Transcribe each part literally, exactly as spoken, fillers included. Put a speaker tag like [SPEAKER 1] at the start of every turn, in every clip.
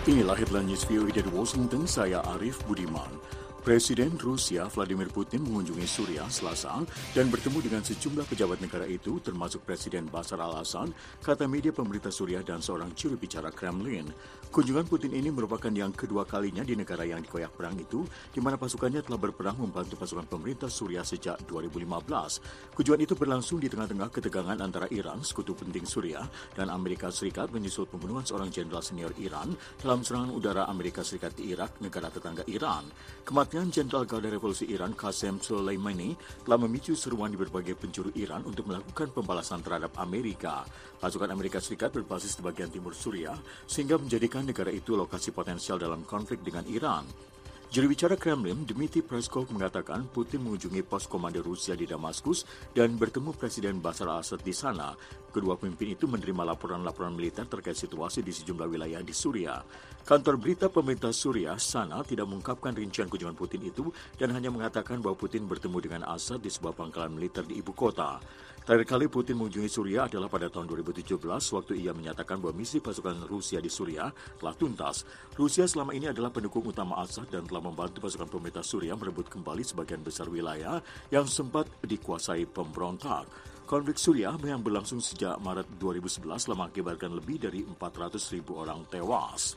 [SPEAKER 1] Inilah headline news V O A dari Washington, saya Arif Budiman. Presiden Rusia Vladimir Putin mengunjungi Suriah Selasa dan bertemu dengan sejumlah pejabat negara itu, termasuk Presiden Bashar al-Assad, kata media pemerintah Suriah dan seorang juru bicara Kremlin. Kunjungan Putin ini merupakan yang kedua kalinya di negara yang dikoyak perang itu, di mana pasukannya telah berperang membantu pasukan pemerintah Suriah sejak dua ribu lima belas. Kunjungan itu berlangsung di tengah-tengah ketegangan antara Iran, sekutu penting Suriah, dan Amerika Serikat menyusul pembunuhan seorang jenderal senior Iran dalam serangan udara Amerika Serikat di Irak, negara tetangga Iran. Kematian Jenderal Garda Revolusi Iran Qasem Soleimani telah memicu seruan di berbagai penjuru Iran untuk melakukan pembalasan terhadap Amerika. Pasukan Amerika Serikat berbasis di bagian timur Suriah, sehingga menjadikan negara itu lokasi potensial dalam konflik dengan Iran. Juru bicara Kremlin, Dmitry Peskov, mengatakan Putin mengunjungi pos komando Rusia di Damaskus dan bertemu Presiden Bashar al-Assad di sana. Kedua pemimpin itu menerima laporan-laporan militer terkait situasi di sejumlah wilayah di Suriah. Kantor berita pemerintah Suriah, SANA, tidak mengungkapkan rincian kunjungan Putin itu dan hanya mengatakan bahwa Putin bertemu dengan Assad di sebuah pangkalan militer di ibu kota. Terakhir kali Putin mengunjungi Suriah adalah pada tahun dua ribu tujuh belas, waktu ia menyatakan bahwa misi pasukan Rusia di Suriah telah tuntas. Rusia selama ini adalah pendukung utama Assad dan telah membantu pasukan pemerintah Suriah merebut kembali sebagian besar wilayah yang sempat dikuasai pemberontak. Konflik Suriah yang berlangsung sejak Maret dua ribu sebelas telah mengakibatkan lebih dari empat ratus ribu orang tewas.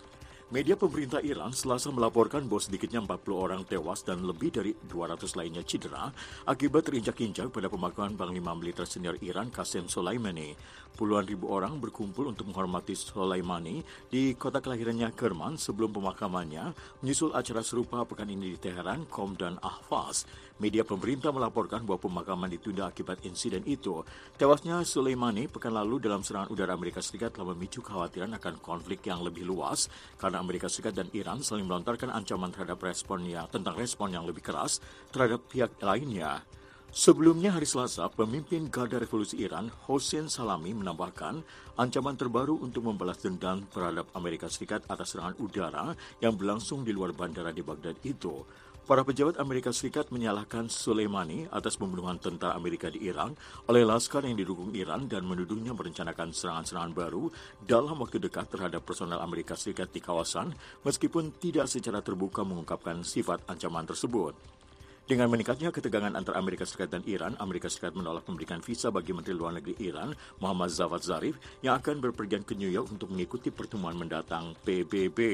[SPEAKER 1] Media pemerintah Iran Selasa melaporkan bahwa sedikitnya empat puluh orang tewas dan lebih dari dua ratus lainnya cedera akibat terinjak-injak pada pemakaman Panglima Militer Senior Iran Qasem Soleimani. Puluhan ribu orang berkumpul untuk menghormati Soleimani di kota kelahirannya Kerman sebelum pemakamannya, menyusul acara serupa pekan ini di Teheran, Qom, dan Ahvaz. Media pemerintah melaporkan bahwa pemakaman ditunda akibat insiden itu. Tewasnya Soleimani pekan lalu dalam serangan udara Amerika Serikat telah memicu kekhawatiran akan konflik yang lebih luas karena Amerika Serikat dan Iran saling melontarkan ancaman terhadap responnya tentang respon yang lebih keras terhadap pihak lainnya. Sebelumnya hari Selasa, pemimpin Garda Revolusi Iran, Hossein Salami, menambahkan ancaman terbaru untuk membalas dendam terhadap Amerika Serikat atas serangan udara yang berlangsung di luar bandara di Baghdad itu. Para pejabat Amerika Serikat menyalahkan Soleimani atas pembunuhan tentara Amerika di Irak oleh laskar yang didukung Iran dan menuduhnya merencanakan serangan-serangan baru dalam waktu dekat terhadap personel Amerika Serikat di kawasan, meskipun tidak secara terbuka mengungkapkan sifat ancaman tersebut. Dengan meningkatnya ketegangan antara Amerika Serikat dan Iran, Amerika Serikat menolak memberikan visa bagi Menteri Luar Negeri Iran, Muhammad Javad Zarif, yang akan berpergian ke New York untuk mengikuti pertemuan mendatang P B B.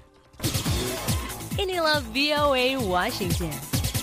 [SPEAKER 2] Inilah V O A Washington.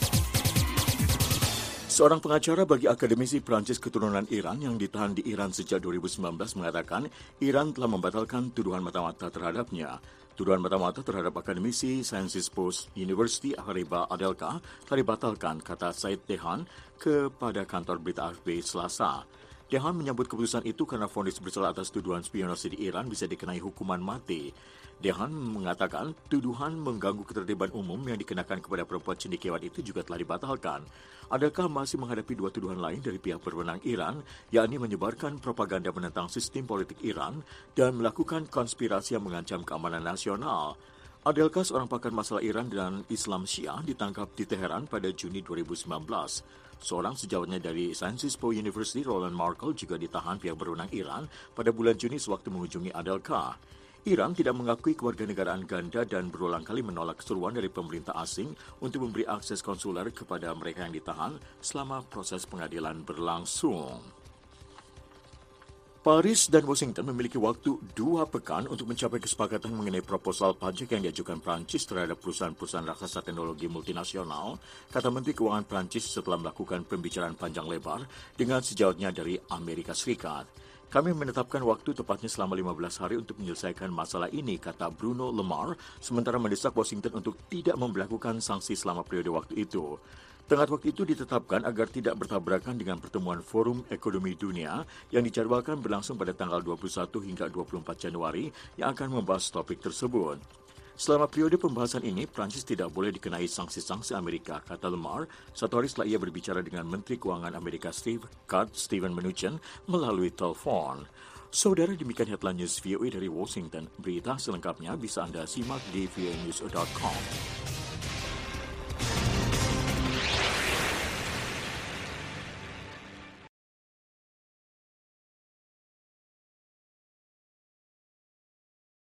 [SPEAKER 1] Seorang pengacara bagi akademisi Prancis keturunan Iran yang ditahan di Iran sejak dua ribu sembilan belas mengatakan Iran telah membatalkan tuduhan mata-mata terhadapnya. Tuduhan mata-mata terhadap akademisi Sciences Po University Hariba Adelka telah dibatalkan, kata Said Dehan kepada kantor berita A F P Selasa. Dehan menyambut keputusan itu karena vonis bersalah atas tuduhan spionase di Iran bisa dikenai hukuman mati. Dehan mengatakan tuduhan mengganggu ketertiban umum yang dikenakan kepada perempuan cendekiawan itu juga telah dibatalkan. Adakah masih menghadapi dua tuduhan lain dari pihak berwenang Iran, yakni menyebarkan propaganda menentang sistem politik Iran dan melakukan konspirasi yang mengancam keamanan nasional. Adelka, seorang pakar masalah Iran dan Islam Syiah, ditangkap di Teheran pada Juni dua ribu sembilan belas. Seorang sejawatnya dari Sciences Po University, Roland Markle, juga ditahan pihak berwenang Iran pada bulan Juni sewaktu mengunjungi Adelka. Iran tidak mengakui kewarganegaraan ganda dan berulang kali menolak seruan dari pemerintah asing untuk memberi akses konsuler kepada mereka yang ditahan selama proses pengadilan berlangsung. Paris dan Washington memiliki waktu dua pekan untuk mencapai kesepakatan mengenai proposal pajak yang diajukan Prancis terhadap perusahaan-perusahaan raksasa teknologi multinasional, kata Menteri Keuangan Prancis setelah melakukan pembicaraan panjang lebar dengan sejawatnya dari Amerika Serikat. Kami menetapkan waktu tepatnya selama lima belas hari untuk menyelesaikan masalah ini, kata Bruno Le Maire, sementara mendesak Washington untuk tidak memberlakukan sanksi selama periode waktu itu. Tenggat waktu itu ditetapkan agar tidak bertabrakan dengan pertemuan Forum Ekonomi Dunia yang dijadwalkan berlangsung pada tanggal dua puluh satu hingga dua puluh empat Januari yang akan membahas topik tersebut. Selama periode pembahasan ini, Prancis tidak boleh dikenai sanksi-sanksi Amerika, kata Le Maire, satu hari setelah ia berbicara dengan Menteri Keuangan Amerika Steve Scott Steven Mnuchin melalui telepon. Saudara, demikian headline news V O A dari Washington. Berita selengkapnya bisa Anda simak di v o a news dot com.